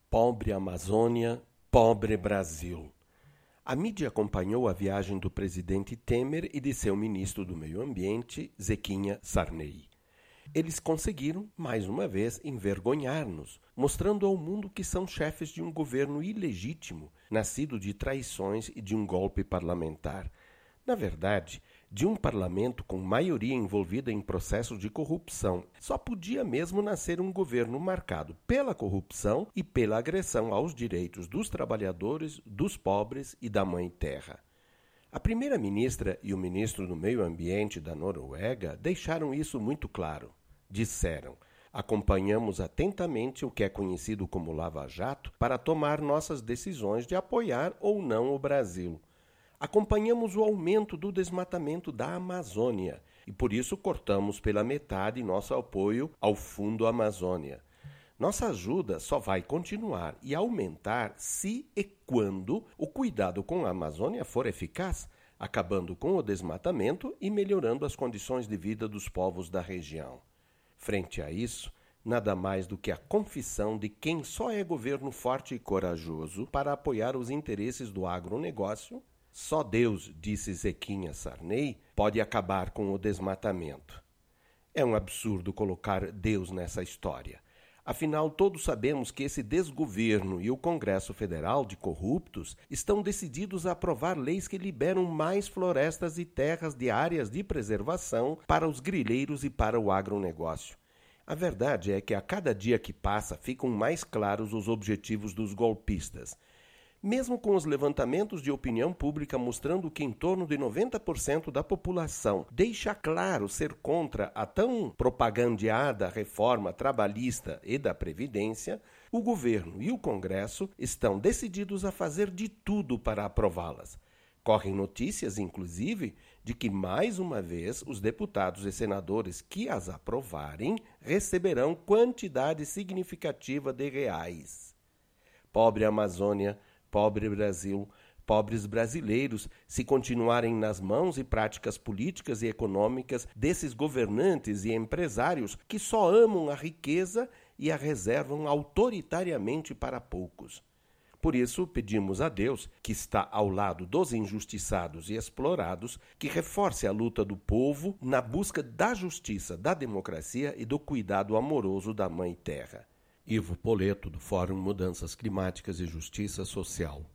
Pobre Amazônia, pobre Brasil. A mídia acompanhou a viagem do presidente Temer e de seu ministro do Meio Ambiente, Zequinha Sarney. Eles conseguiram, mais uma vez, envergonhar-nos, mostrando ao mundo que são chefes de um governo ilegítimo, nascido de traições e de um golpe parlamentar. Na verdade, de um parlamento com maioria envolvida em processos de corrupção. Só podia mesmo nascer um governo marcado pela corrupção e pela agressão aos direitos dos trabalhadores, dos pobres e da Mãe Terra. A primeira-ministra e o ministro do Meio Ambiente da Noruega deixaram isso muito claro. Disseram: acompanhamos atentamente o que é conhecido como Lava Jato para tomar nossas decisões de apoiar ou não o Brasil. Acompanhamos o aumento do desmatamento da Amazônia e por isso cortamos pela metade nosso apoio ao Fundo Amazônia. Nossa ajuda só vai continuar e aumentar se e quando o cuidado com a Amazônia for eficaz, acabando com o desmatamento e melhorando as condições de vida dos povos da região. Frente a isso, nada mais do que a confissão de quem só é governo forte e corajoso para apoiar os interesses do agronegócio. Só Deus, disse Zequinha Sarney, pode acabar com o desmatamento. É um absurdo colocar Deus nessa história. Afinal, todos sabemos que esse desgoverno e o Congresso Federal de corruptos estão decididos a aprovar leis que liberam mais florestas e terras de áreas de preservação para os grileiros e para o agronegócio. A verdade é que a cada dia que passa ficam mais claros os objetivos dos golpistas. Mesmo com os levantamentos de opinião pública mostrando que em torno de 90% da população deixa claro ser contra a tão propagandeada reforma trabalhista e da Previdência, o governo e o Congresso estão decididos a fazer de tudo para aprová-las. Correm notícias, inclusive, de que mais uma vez os deputados e senadores que as aprovarem receberão quantidade significativa de reais. Pobre Amazônia, pobre Brasil, pobres brasileiros, se continuarem nas mãos e práticas políticas e econômicas desses governantes e empresários que só amam a riqueza e a reservam autoritariamente para poucos. Por isso, pedimos a Deus, que está ao lado dos injustiçados e explorados, que reforce a luta do povo na busca da justiça, da democracia e do cuidado amoroso da Mãe Terra. Ivo Poleto, do Fórum Mudanças Climáticas e Justiça Social.